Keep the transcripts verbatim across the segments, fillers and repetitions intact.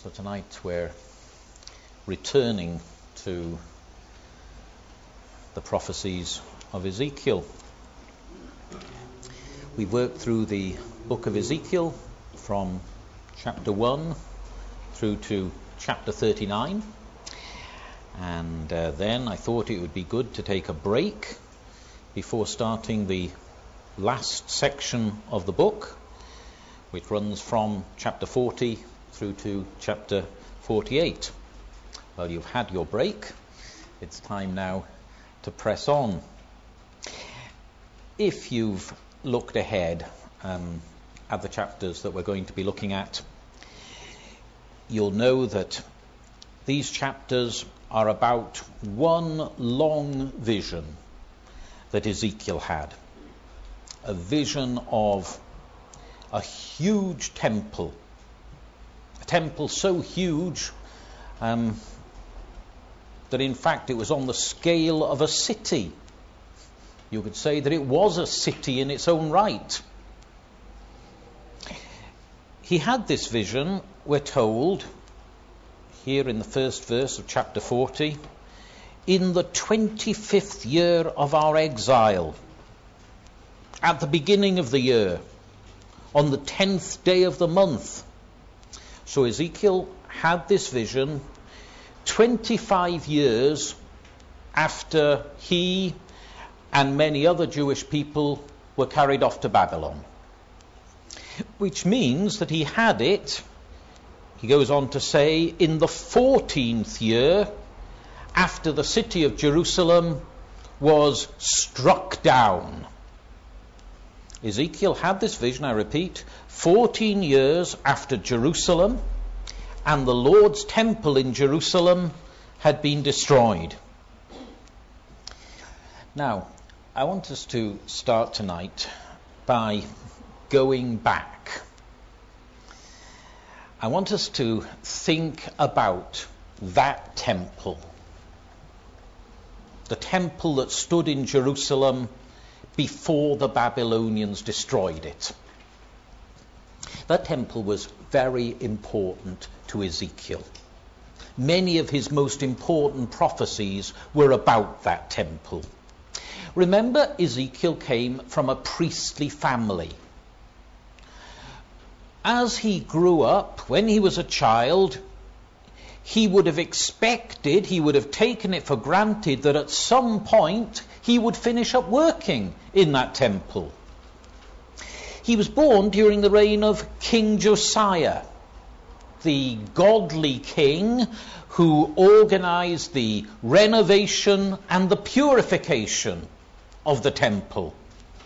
So tonight we're returning to the prophecies of Ezekiel. We worked through the book of Ezekiel from chapter one through to chapter thirty-nine, and uh, then I thought it would be good to take a break before starting the last section of the book, which runs from chapter forty through to chapter forty-eight. Well, you've had your break. It's time now to press on. If you've looked ahead um, at the chapters that we're going to be looking at, you'll know that these chapters are about one long vision that Ezekiel had. A vision of a huge temple. A temple so huge um, that in fact it was on the scale of a city. You could say that it was a city in its own right. He had this vision, we're told, here in the first verse of chapter forty, in the twenty-fifth year of our exile, at the beginning of the year, on the tenth day of the month. So Ezekiel had this vision twenty-five years after he and many other Jewish people were carried off to Babylon. Which means that he had it, he goes on to say, in the fourteenth year after the city of Jerusalem was struck down. Ezekiel had this vision, I repeat, fourteen years after Jerusalem and the Lord's temple in Jerusalem had been destroyed. Now, I want us to start tonight by going back. I want us to think about that temple. The temple that stood in Jerusalem before the Babylonians destroyed it. That temple was very important to Ezekiel. Many of his most important prophecies were about that temple. Remember, Ezekiel came from a priestly family. As he grew up, when he was a child, he would have expected, he would have taken it for granted that at some point he would finish up working in that temple. He was born during the reign of King Josiah, the godly king who organized the renovation and the purification of the temple.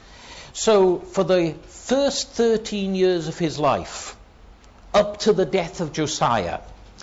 So for the first thirteen years of his life, up to the death of Josiah,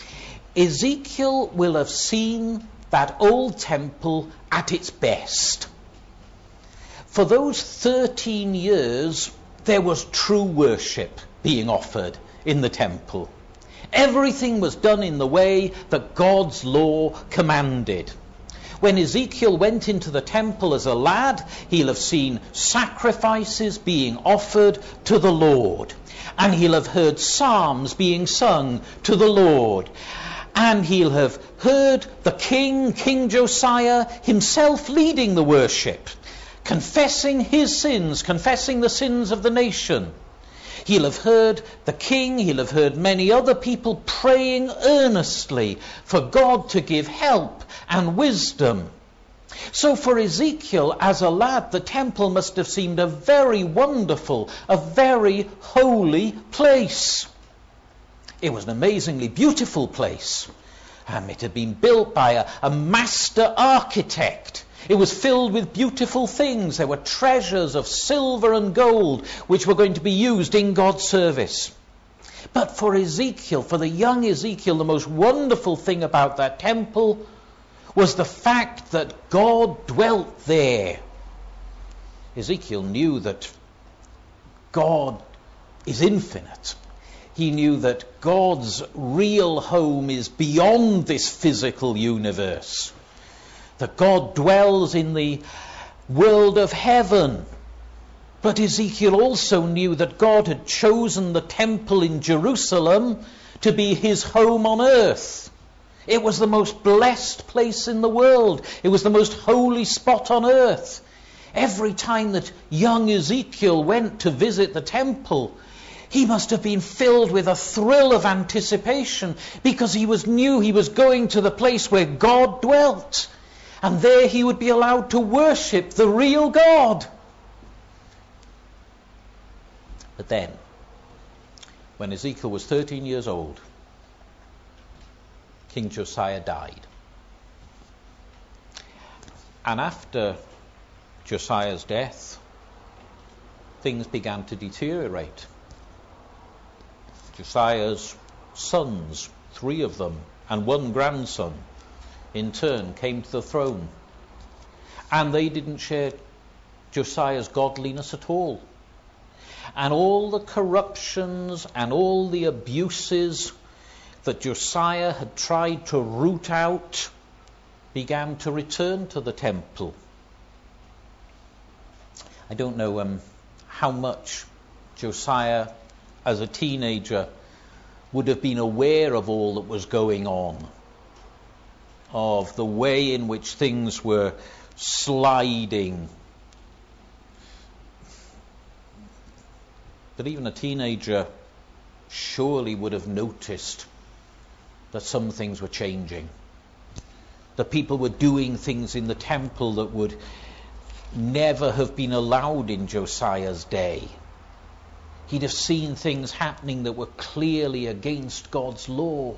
Ezekiel will have seen that old temple at its best. For those thirteen years, there was true worship being offered in the temple. Everything was done in the way that God's law commanded. When Ezekiel went into the temple as a lad, he'll have seen sacrifices being offered to the Lord. And he'll have heard psalms being sung to the Lord. And he'll have heard the king, King Josiah, himself leading the worship, confessing his sins, confessing the sins of the nation. He'll have heard the king, he'll have heard many other people praying earnestly for God to give help and wisdom. So for Ezekiel, as a lad, the temple must have seemed a very wonderful, a very holy place. It was an amazingly beautiful place. Um, it had been built by a, a master architect. It was filled with beautiful things. There were treasures of silver and gold which were going to be used in God's service. But for Ezekiel, for the young Ezekiel, the most wonderful thing about that temple was the fact that God dwelt there. Ezekiel knew that God is infinite. He knew that God's real home is beyond this physical universe. That God dwells in the world of heaven. But Ezekiel also knew that God had chosen the temple in Jerusalem to be his home on earth. It was the most blessed place in the world. It was the most holy spot on earth. Every time that young Ezekiel went to visit the temple, he must have been filled with a thrill of anticipation, because he was knew he was going to the place where God dwelt. And there he would be allowed to worship the real God. But then, when Ezekiel was thirteen years old, King Josiah died. And after Josiah's death, things began to deteriorate. Josiah's sons, three of them, and one grandson, in turn came to the throne. And they didn't share Josiah's godliness at all. And all the corruptions and all the abuses that Josiah had tried to root out began to return to the temple. I don't know um, how much Josiah, as a teenager, would have been aware of all that was going on, of the way in which things were sliding. But even a teenager surely would have noticed that some things were changing. That people were doing things in the temple that would never have been allowed in Josiah's day. He'd have seen things happening that were clearly against God's law.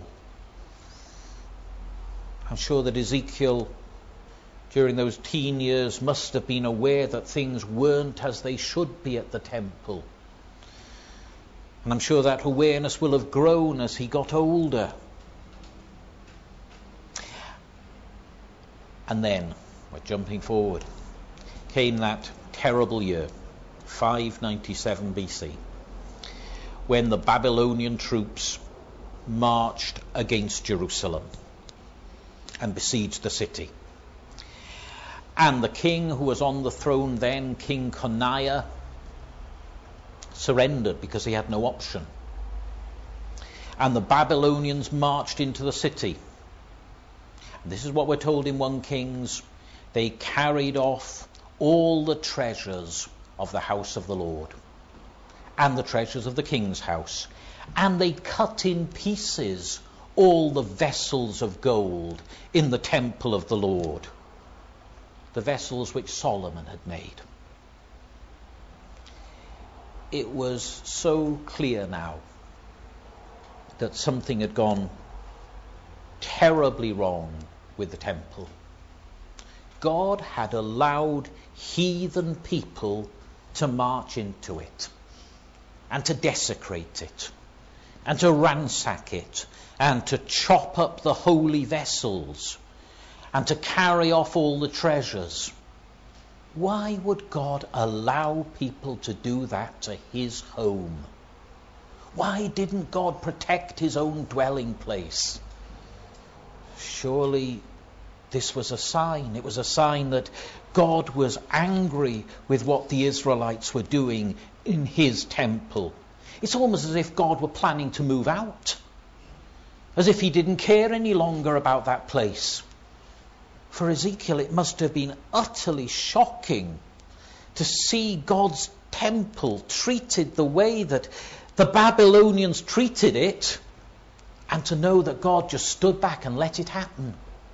I'm sure that Ezekiel, during those teen years, must have been aware that things weren't as they should be at the temple. And I'm sure that awareness will have grown as he got older. And then, we're jumping forward, came that terrible year, five ninety-seven B C, when the Babylonian troops marched against Jerusalem and besieged the city. And the king who was on the throne then, King Coniah, surrendered because he had no option. And the Babylonians marched into the city. And this is what we're told in First Kings. They carried off all the treasures of the house of the Lord and the treasures of the king's house. And they cut in pieces all the vessels of gold in the temple of the Lord, the vessels which Solomon had made. It was so clear now that something had gone terribly wrong with the temple. God had allowed heathen people to march into it and to desecrate it and to ransack it and to chop up the holy vessels and to carry off all the treasures. Why would God allow people to do that to his home? Why didn't God protect his own dwelling place? Surely this was a sign. It was a sign that God was angry with what the Israelites were doing in his temple. It's almost as if God were planning to move out, as if he didn't care any longer about that place. For Ezekiel, it must have been utterly shocking to see God's temple treated the way that the Babylonians treated it, and to know that God just stood back and let it happen.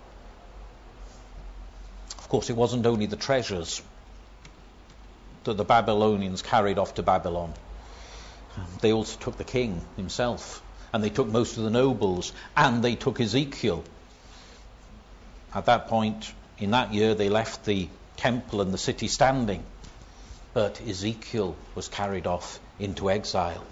Of course, it wasn't only the treasures that the Babylonians carried off to Babylon. They also took the king himself, and they took most of the nobles, and they took Ezekiel. At that point, in that year, they left the temple and the city standing. But Ezekiel was carried off into exile.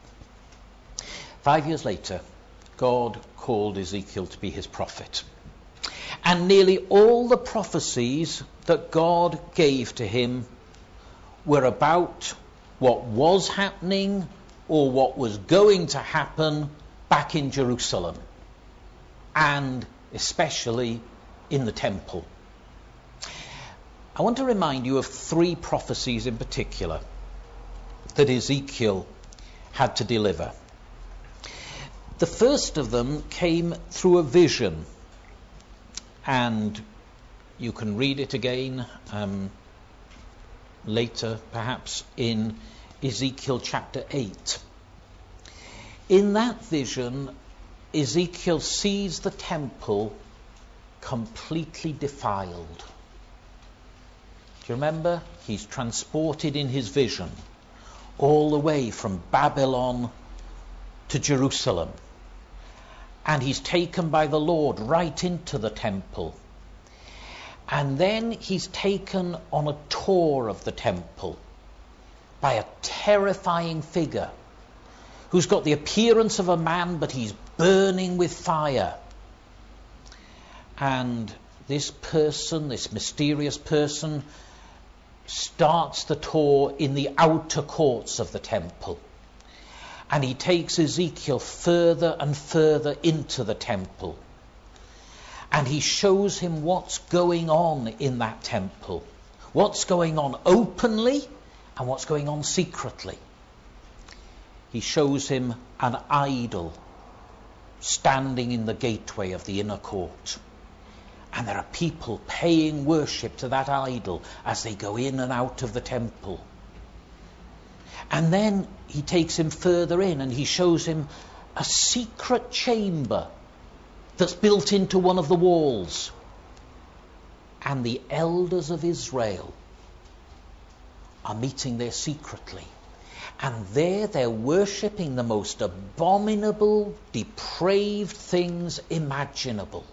Five years later, God called Ezekiel to be his prophet. And nearly all the prophecies that God gave to him were about what was happening or what was going to happen back in Jerusalem, and especially in the temple. I want to remind you of three prophecies in particular that Ezekiel had to deliver. The first of them came through a vision, and you can read it again um, later, perhaps in Ezekiel chapter eight. In that vision, Ezekiel sees the temple completely defiled. Do you remember? He's transported in his vision all the way from Babylon to Jerusalem. And he's taken by the Lord right into the temple. And then he's taken on a tour of the temple by a terrifying figure who's got the appearance of a man, but he's burning with fire. And this person, this mysterious person, starts the tour in the outer courts of the temple. And he takes Ezekiel further and further into the temple. And he shows him what's going on in that temple. What's going on openly and what's going on secretly. He shows him an idol standing in the gateway of the inner court. And there are people paying worship to that idol as they go in and out of the temple. And then he takes him further in and he shows him a secret chamber that's built into one of the walls. And the elders of Israel are meeting there secretly. And there they're worshipping the most abominable, depraved things imaginable.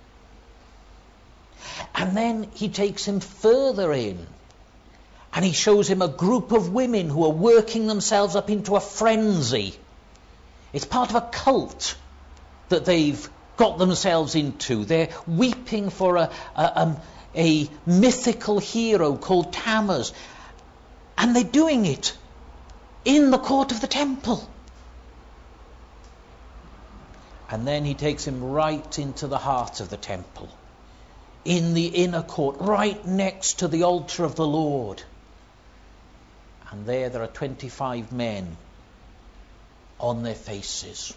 And then he takes him further in. And he shows him a group of women who are working themselves up into a frenzy. It's part of a cult that they've got themselves into. They're weeping for a, a, um, a mythical hero called Tammuz. And they're doing it in the court of the temple. And then he takes him right into the heart of the temple, in the inner court, right next to the altar of the Lord. And there there are twenty-five men on their faces,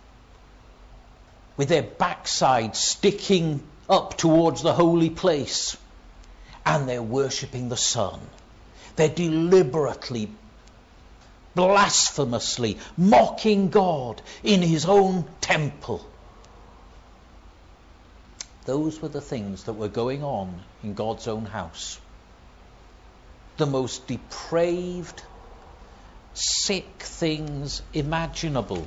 with their backside sticking up towards the holy place. And they're worshipping the sun. They're deliberately, blasphemously mocking God in his own temple. Those were the things that were going on in God's own house. The most depraved, sick things imaginable.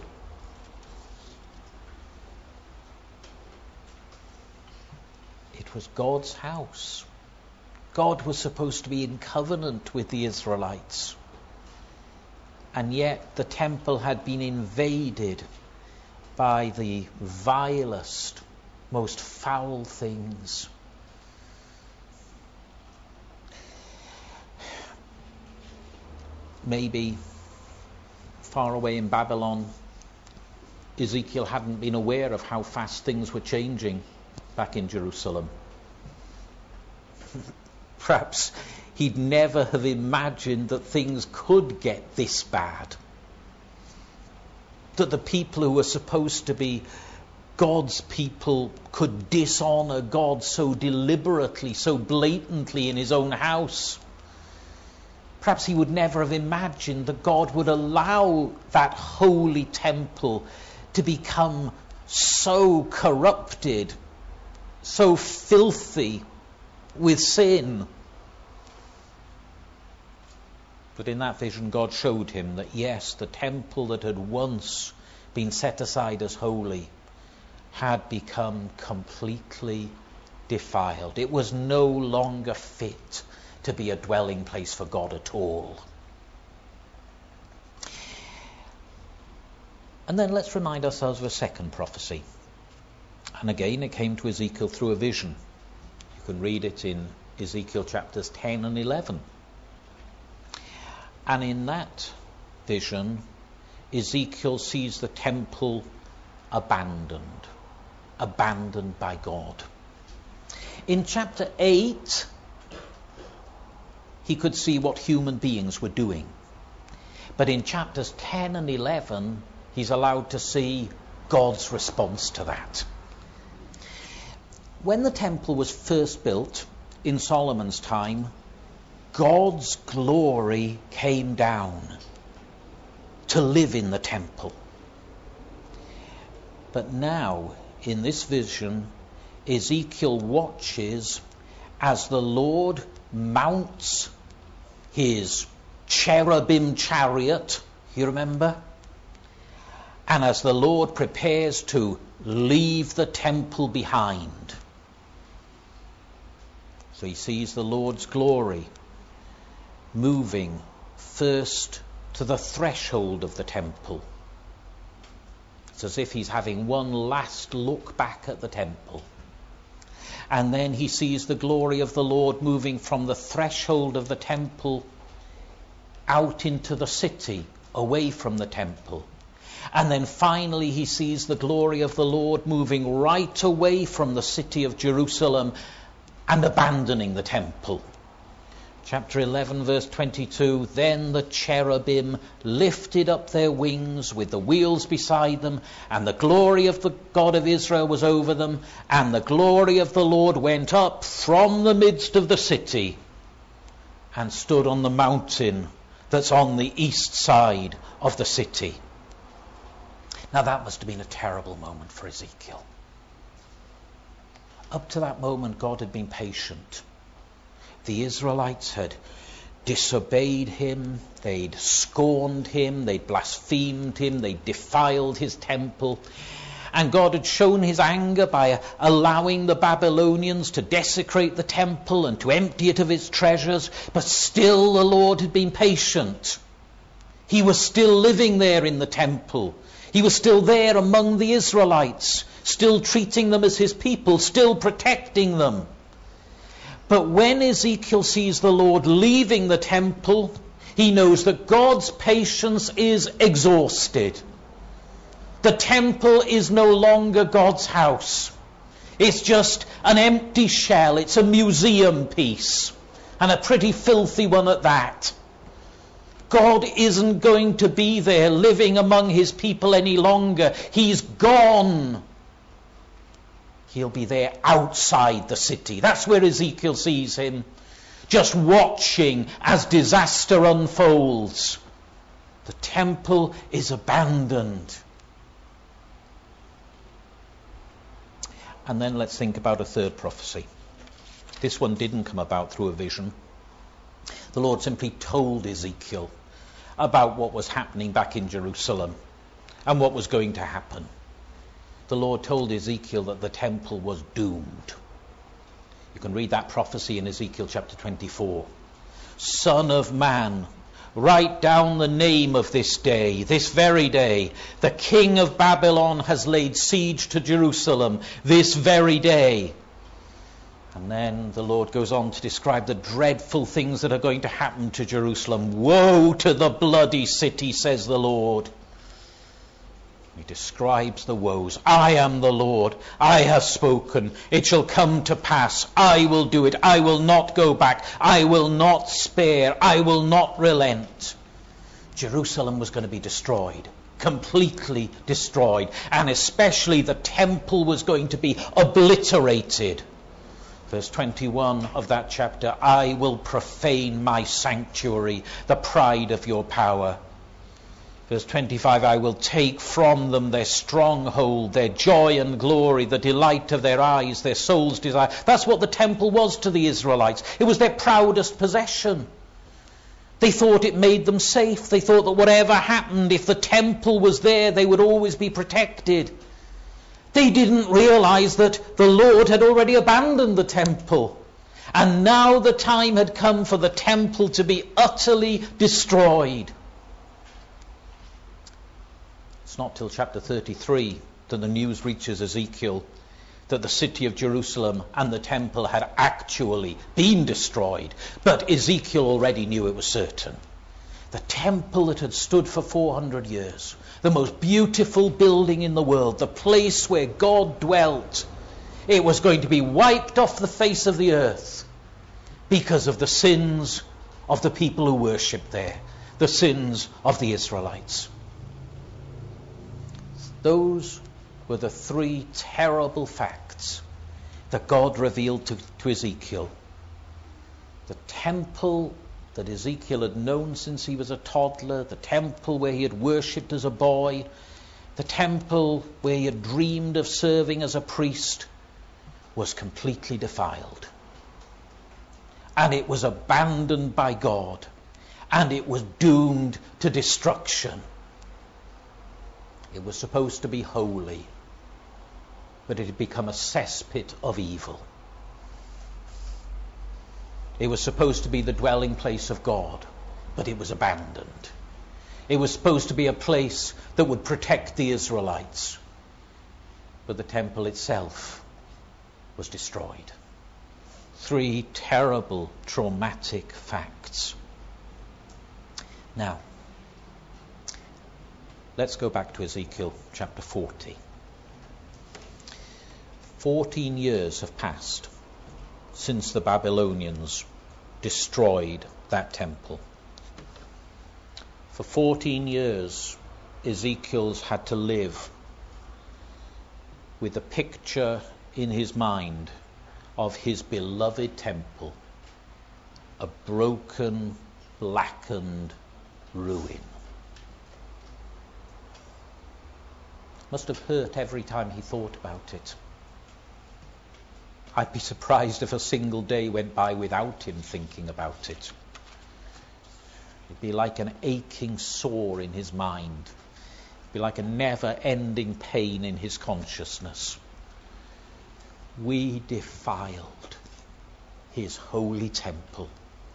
It was God's house. God was supposed to be in covenant with the Israelites. And yet the temple had been invaded by the vilest, most foul things. Maybe far away in Babylon, Ezekiel hadn't been aware of how fast things were changing back in Jerusalem. Perhaps he'd never have imagined that things could get this bad. That the people who were supposed to be God's people could dishonor God so deliberately, so blatantly in his own house. Perhaps he would never have imagined that God would allow that holy temple to become so corrupted, so filthy with sin. But in that vision, God showed him that yes, the temple that had once been set aside as holy had become completely defiled. It was no longer fit to be a dwelling place for God at all. And then let's remind ourselves of a second prophecy. And again, it came to Ezekiel through a vision. You can read it in Ezekiel chapters ten and eleven. And in that vision, Ezekiel sees the temple abandoned, abandoned by God. In chapter eight, he could see what human beings were doing. But in chapters ten and eleven, he's allowed to see God's response to that. When the temple was first built in Solomon's time, God's glory came down to live in the temple. But now, in this vision, Ezekiel watches as the Lord mounts his cherubim chariot, you remember? And as the Lord prepares to leave the temple behind. So he sees the Lord's glory moving first to the threshold of the temple. It's as if he's having one last look back at the temple. And then he sees the glory of the Lord moving from the threshold of the temple out into the city, away from the temple. And then finally he sees the glory of the Lord moving right away from the city of Jerusalem and abandoning the temple. Chapter eleven, verse twenty-two, then the cherubim lifted up their wings with the wheels beside them, and the glory of the God of Israel was over them, and the glory of the Lord went up from the midst of the city and stood on the mountain that's on the east side of the city. Now that must have been a terrible moment for Ezekiel. Up to that moment, God had been patient. The Israelites had disobeyed him, they'd scorned him, they'd blasphemed him, they'd defiled his temple. And God had shown his anger by allowing the Babylonians to desecrate the temple and to empty it of its treasures. But still the Lord had been patient. He was still living there in the temple. He was still there among the Israelites, still treating them as his people, still protecting them. But when Ezekiel sees the Lord leaving the temple, he knows that God's patience is exhausted. The temple is no longer God's house. It's just an empty shell. It's a museum piece, and a pretty filthy one at that. God isn't going to be there living among his people any longer. He's gone. He'll be there outside the city. That's where Ezekiel sees him, just watching as disaster unfolds. The temple is abandoned. And then let's think about a third prophecy. This one didn't come about through a vision. The Lord simply told Ezekiel about what was happening back in Jerusalem and what was going to happen. The Lord told Ezekiel that the temple was doomed. You can read that prophecy in Ezekiel chapter twenty-four. Son of man, write down the name of this day, this very day. The king of Babylon has laid siege to Jerusalem this very day. And then the Lord goes on to describe the dreadful things that are going to happen to Jerusalem. Woe to the bloody city, says the Lord. He describes the woes. I am the Lord. I have spoken. It shall come to pass. I will do it. I will not go back. I will not spare. I will not relent. Jerusalem was going to be destroyed. Completely destroyed. And especially the temple was going to be obliterated. Verse twenty-one of that chapter. I will profane my sanctuary, the pride of your power. Verse twenty-five, I will take from them their stronghold, their joy and glory, the delight of their eyes, their soul's desire. That's what the temple was to the Israelites. It was their proudest possession. They thought it made them safe. They thought that whatever happened, if the temple was there, they would always be protected. They didn't realize that the Lord had already abandoned the temple. And now the time had come for the temple to be utterly destroyed. It's not till chapter thirty-three that the news reaches Ezekiel that the city of Jerusalem and the temple had actually been destroyed. But Ezekiel already knew it was certain. The temple that had stood for four hundred years, the most beautiful building in the world, the place where God dwelt, it was going to be wiped off the face of the earth because of the sins of the people who worshipped there, the sins of the Israelites. Those were the three terrible facts that God revealed to, to Ezekiel. The temple that Ezekiel had known since he was a toddler, the temple where he had worshipped as a boy, the temple where he had dreamed of serving as a priest, was completely defiled. And it was abandoned by God, and it was doomed to destruction. It was supposed to be holy, but it had become a cesspit of evil. It was supposed to be the dwelling place of God, but it was abandoned. It was supposed to be a place that would protect the Israelites, but the temple itself was destroyed. Three terrible, traumatic facts. Now, let's go back to Ezekiel chapter forty. Fourteen years have passed since the Babylonians destroyed that temple. For fourteen years, Ezekiel's had to live with a picture in his mind of his beloved temple, a broken, blackened ruin. Must have hurt every time he thought about it. I'd be surprised if a single day went by without him thinking about it. It'd be like an aching sore in his mind. It'd be like a never-ending pain in his consciousness. We defiled his holy temple.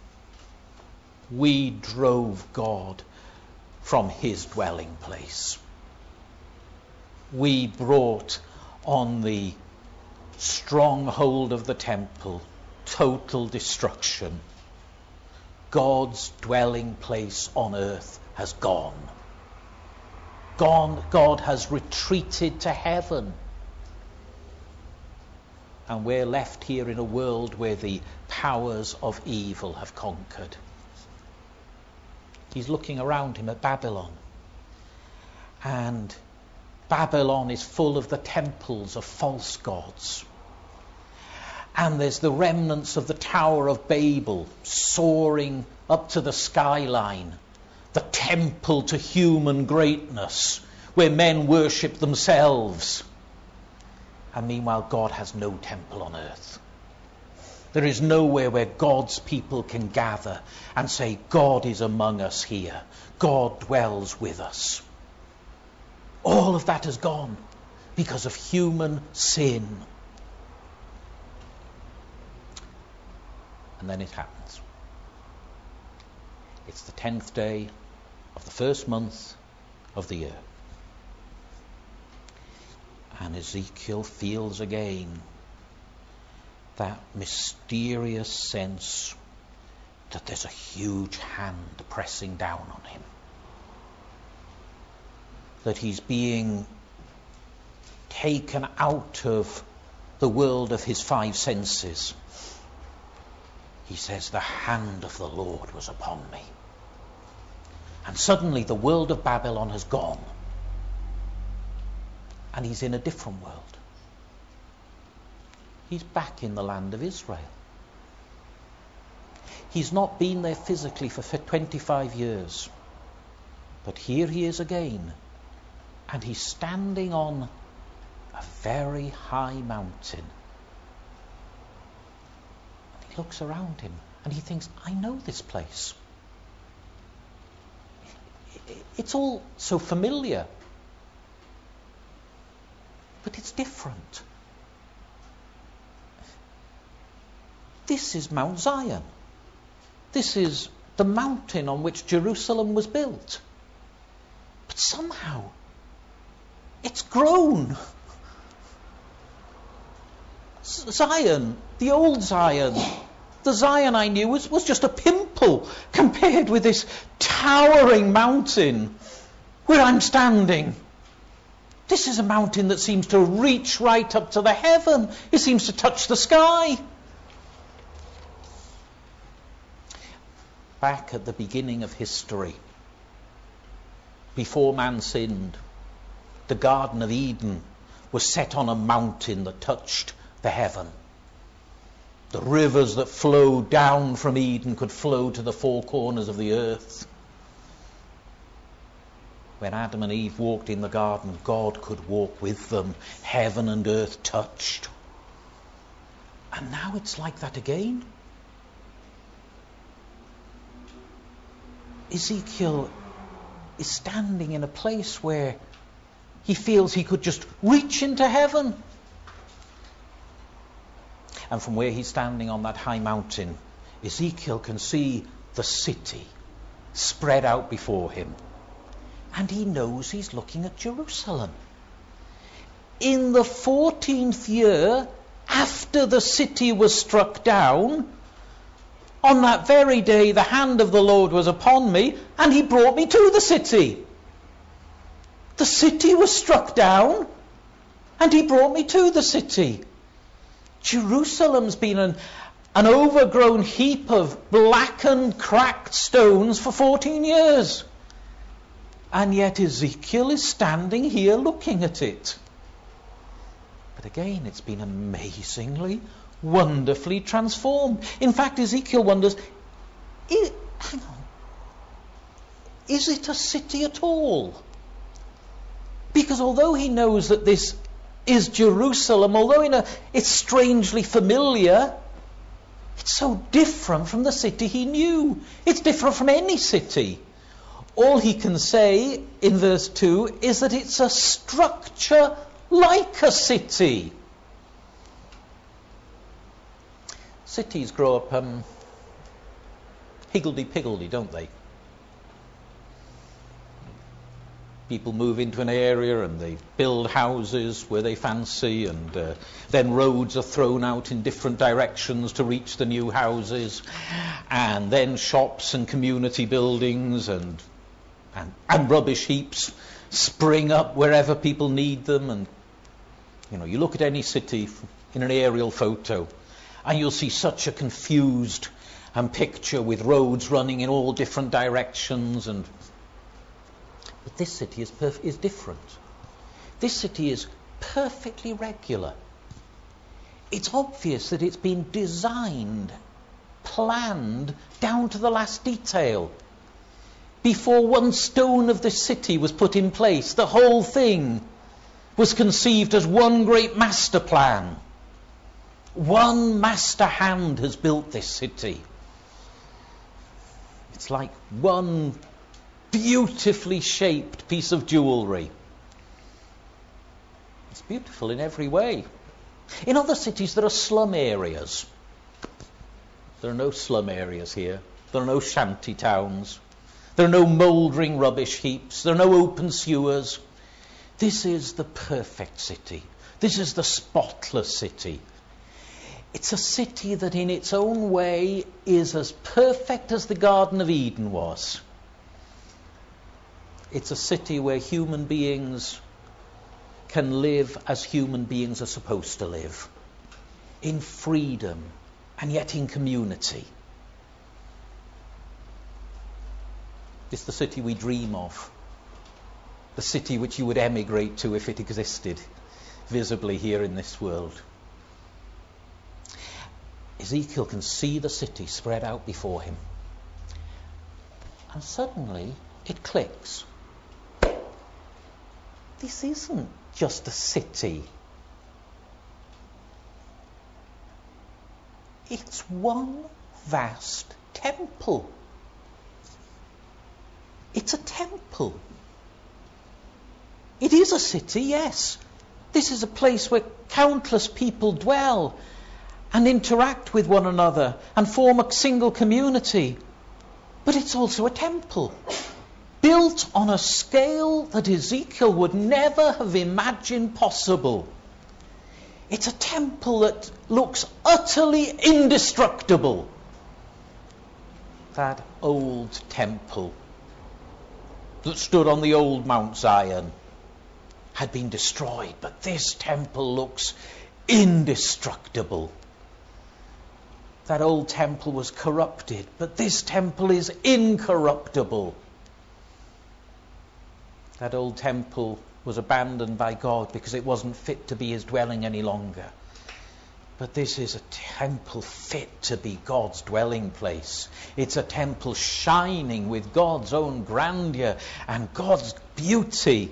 We drove God from his dwelling place. We brought on the stronghold of the temple total destruction. God's dwelling place on earth has gone. Gone. God has retreated to heaven. And we're left here in a world where the powers of evil have conquered. He's looking around him at Babylon. And Babylon is full of the temples of false gods. And there's the remnants of the Tower of Babel soaring up to the skyline. The temple to human greatness, where men worship themselves. And meanwhile, God has no temple on earth. There is nowhere where God's people can gather and say, God is among us here. God dwells with us. All of that has gone because of human sin. And then it happens. It's the tenth day of the first month of the year. And Ezekiel feels again that mysterious sense that there's a huge hand pressing down on him. That he's being taken out of the world of his five senses. He says, the hand of the Lord was upon me. And suddenly the world of Babylon has gone. And he's in a different world. He's back in the land of Israel. He's not been there physically for twenty-five years. But here he is again. And he's standing on a very high mountain. And he looks around him and he thinks, I know this place. It's all so familiar. But it's different. This is Mount Zion. This is the mountain on which Jerusalem was built. But somehow, it's grown. Zion, the old Zion, the Zion I knew was, was just a pimple compared with this towering mountain where I'm standing. This is a mountain that seems to reach right up to the heaven. It seems to touch the sky. Back at the beginning of history, before man sinned, the Garden of Eden was set on a mountain that touched the heaven. The rivers that flowed down from Eden could flow to the four corners of the earth. When Adam and Eve walked in the garden, God could walk with them. Heaven and earth touched. And now it's like that again. Ezekiel is standing in a place where he feels he could just reach into heaven. And from where he's standing on that high mountain, Ezekiel can see the city spread out before him. And he knows he's looking at Jerusalem. In the fourteenth year after the city was struck down, on that very day the hand of the Lord was upon me, and he brought me to the city. The city was struck down, and he brought me to the city. Jerusalem's been an, an overgrown heap of blackened, cracked stones for fourteen years. And yet Ezekiel is standing here looking at it. But again, it's been amazingly, wonderfully transformed. In fact, Ezekiel wonders, is, hang on, is it a city at all? Because although he knows that this is Jerusalem, although in a, it's strangely familiar, it's so different from the city he knew. It's different from any city. All he can say in verse two is that it's a structure like a city. Cities grow up um, higgledy-piggledy, don't they? People move into an area and they build houses where they fancy, and uh, then roads are thrown out in different directions to reach the new houses, and then shops and community buildings and and, and rubbish heaps spring up wherever people need them. And you know, you look at any city in an aerial photo, and you'll see such a confused um, picture with roads running in all different directions. And but this city is perf- is different. This city is perfectly regular. It's obvious that it's been designed, planned down to the last detail. Before one stone of the city was put in place, the whole thing was conceived as one great master plan. One master hand has built this city. It's like one beautifully shaped piece of jewellery. It's beautiful in every way. In other cities there are slum areas. There are no slum areas here. There are no shanty towns. There are no mouldering rubbish heaps. There are no open sewers. This is the perfect city. This is the spotless city. It's a city that in its own way is as perfect as the Garden of Eden was. It's a city where human beings can live as human beings are supposed to live, in freedom and yet in community. It's the city we dream of, the city which you would emigrate to if it existed visibly here in this world. Ezekiel can see the city spread out before him. And suddenly it clicks. This isn't just a city. It's one vast temple. It's a temple. It is a city, yes. This is a place where countless people dwell and interact with one another and form a single community. But it's also a temple, built on a scale that Ezekiel would never have imagined possible. It's a temple that looks utterly indestructible. That old temple that stood on the old Mount Zion had been destroyed, but this temple looks indestructible. That old temple was corrupted, but this temple is incorruptible. That old temple was abandoned by God because it wasn't fit to be his dwelling any longer. But this is a temple fit to be God's dwelling place. It's a temple shining with God's own grandeur and God's beauty.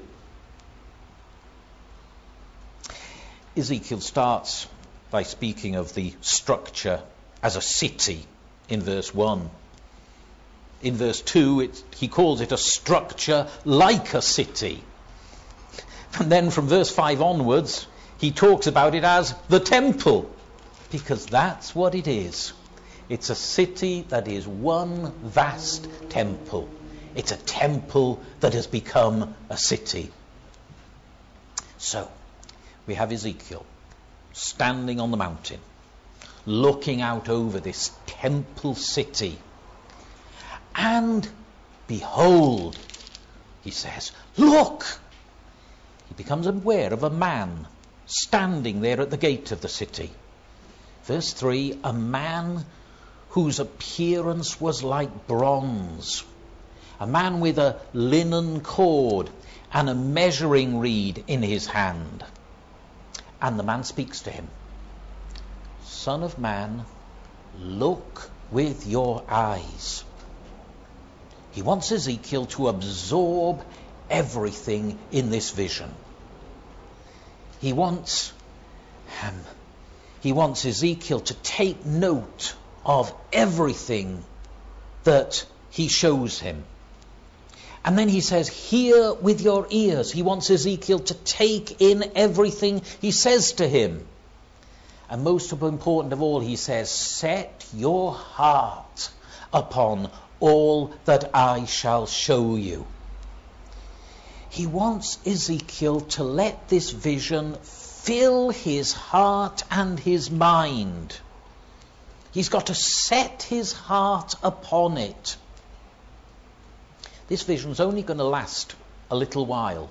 Ezekiel starts by speaking of the structure as a city in verse one. In verse two, it, he calls it a structure like a city. And then from verse five onwards, he talks about it as the temple, because that's what it is. It's a city that is one vast temple. It's a temple that has become a city. So, we have Ezekiel standing on the mountain, looking out over this temple city. And behold, he says, look! He becomes aware of a man standing there at the gate of the city. Verse three, a man whose appearance was like bronze, a man with a linen cord and a measuring reed in his hand. And the man speaks to him. Son of man, look with your eyes. He wants Ezekiel to absorb everything in this vision. He wants um, he wants Ezekiel to take note of everything that he shows him. And then he says, hear with your ears. He wants Ezekiel to take in everything he says to him. And most important of all, he says, set your heart upon all that I shall show you. He wants Ezekiel to let this vision fill his heart and his mind. He's got to set his heart upon it. This vision's only going to last a little while.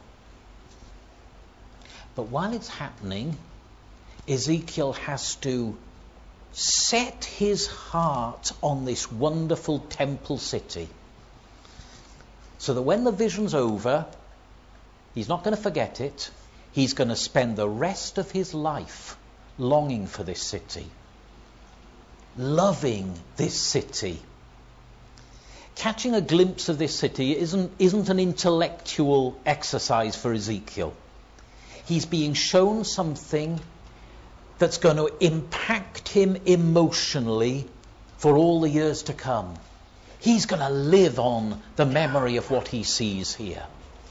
But while it's happening, Ezekiel has to set his heart on this wonderful temple city, so that when the vision's over, he's not going to forget it. He's going to spend the rest of his life longing for this city, loving this city. Catching a glimpse of this city isn't, isn't an intellectual exercise for Ezekiel. He's being shown something that's going to impact him emotionally for all the years to come. He's going to live on the memory of what he sees here.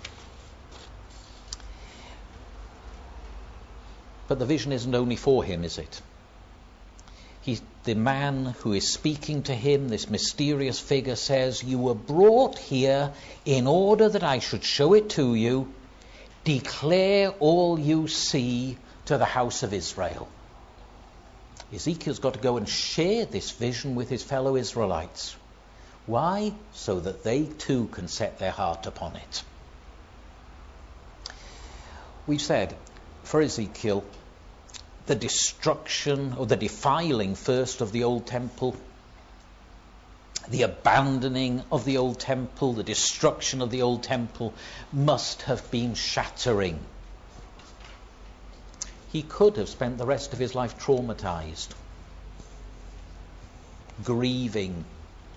But the vision isn't only for him, is it? He, the man who is speaking to him, this mysterious figure, says, you were brought here in order that I should show it to you. Declare all you see to the house of Israel. Ezekiel's got to go and share this vision with his fellow Israelites. Why? So that they too can set their heart upon it. We've said, for Ezekiel, the destruction or the defiling first of the old temple, the abandoning of the old temple, the destruction of the old temple must have been shattering. He could have spent the rest of his life traumatized, grieving,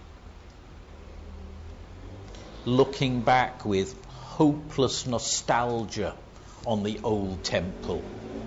looking back with hopeless nostalgia on the old temple,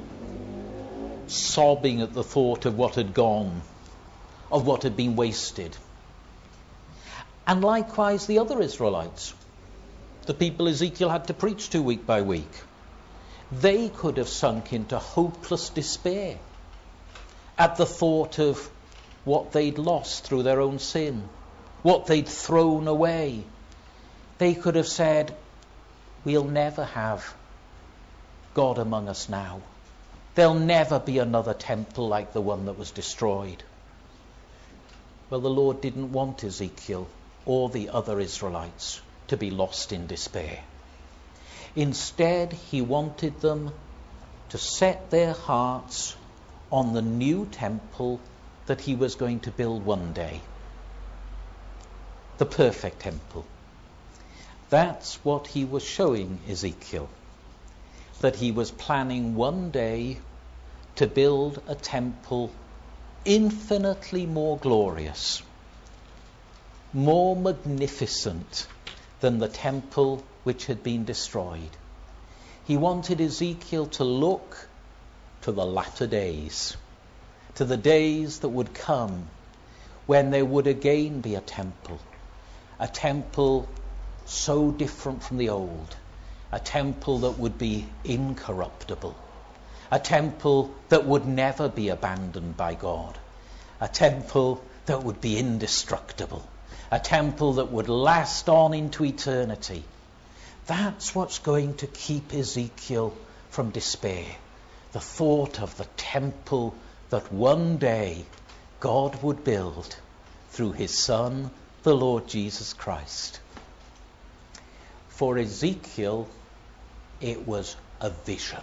sobbing at the thought of what had gone, of what had been wasted. And likewise the other Israelites, the people Ezekiel had to preach to week by week, they could have sunk into hopeless despair at the thought of what they'd lost through their own sin, what they'd thrown away. They could have said, we'll never have God among us now. There'll never be another temple like the one that was destroyed. Well, the Lord didn't want Ezekiel or the other Israelites to be lost in despair. Instead, he wanted them to set their hearts on the new temple that he was going to build one day. The perfect temple. That's what he was showing Ezekiel. that he was planning one day to build a temple infinitely more glorious, more magnificent than the temple which had been destroyed. He wanted Ezekiel to look to the latter days, to the days that would come when there would again be a temple, a temple so different from the old, a temple that would be incorruptible, a temple that would never be abandoned by God, a temple that would be indestructible, a temple that would last on into eternity. That's what's going to keep Ezekiel from despair. The thought of the temple that one day God would build through his Son, the Lord Jesus Christ. For Ezekiel, it was a vision.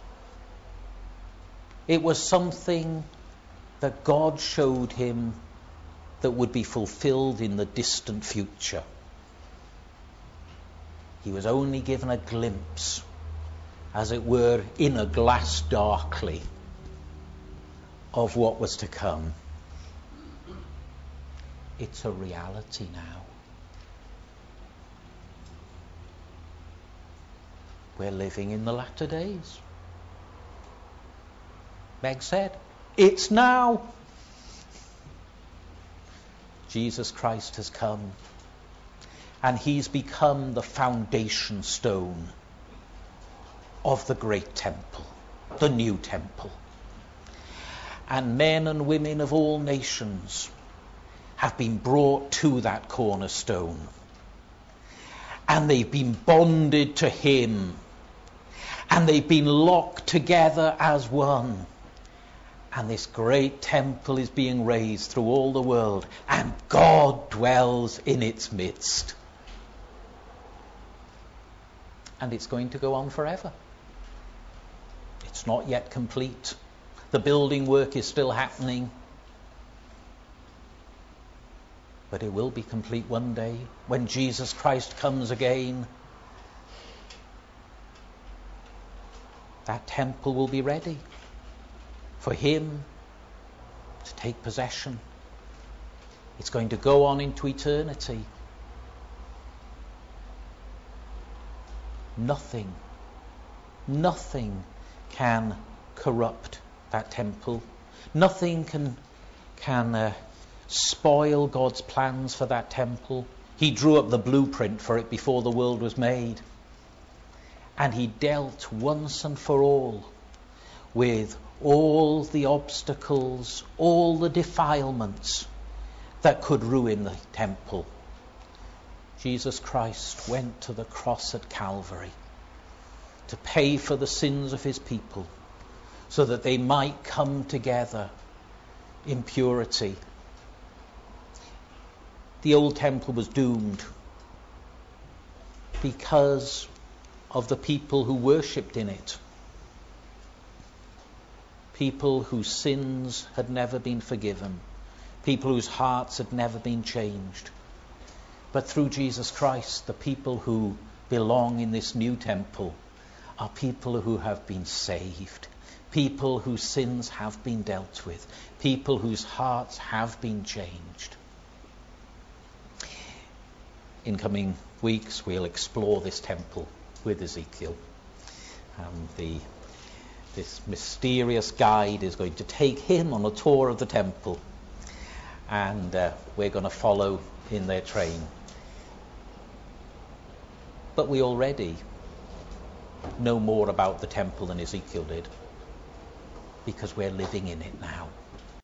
It was something that God showed him that would be fulfilled in the distant future. He was only given a glimpse, as it were, in a glass darkly, of what was to come. It's a reality now. We're living in the latter days. Meg said, it's now. Jesus Christ has come, and he's become the foundation stone of the great temple, the new temple. And men and women of all nations have been brought to that cornerstone, and they've been bonded to him, and they've been locked together as one. And this great temple is being raised through all the world, and God dwells in its midst. And it's going to go on forever. It's not yet complete. The building work is still happening. But it will be complete one day when Jesus Christ comes again. That temple will be ready for him to take possession. It's going to go on into eternity. Nothing, nothing can corrupt that temple. Nothing can can uh, spoil God's plans for that temple. He drew up the blueprint for it before the world was made. And he dealt once and for all with all the obstacles, all the defilements that could ruin the temple. Jesus Christ went to the cross at Calvary to pay for the sins of his people so that they might come together in purity. The old temple was doomed because of the people who worshipped in it. People whose sins had never been forgiven. People whose hearts had never been changed. But through Jesus Christ, the people who belong in this new temple are people who have been saved. People whose sins have been dealt with. People whose hearts have been changed. In coming weeks, we'll explore this temple with Ezekiel. Um, the This mysterious guide is going to take him on a tour of the temple, and uh, we're going to follow in their train. But we already know more about the temple than Ezekiel did, because we're living in it now.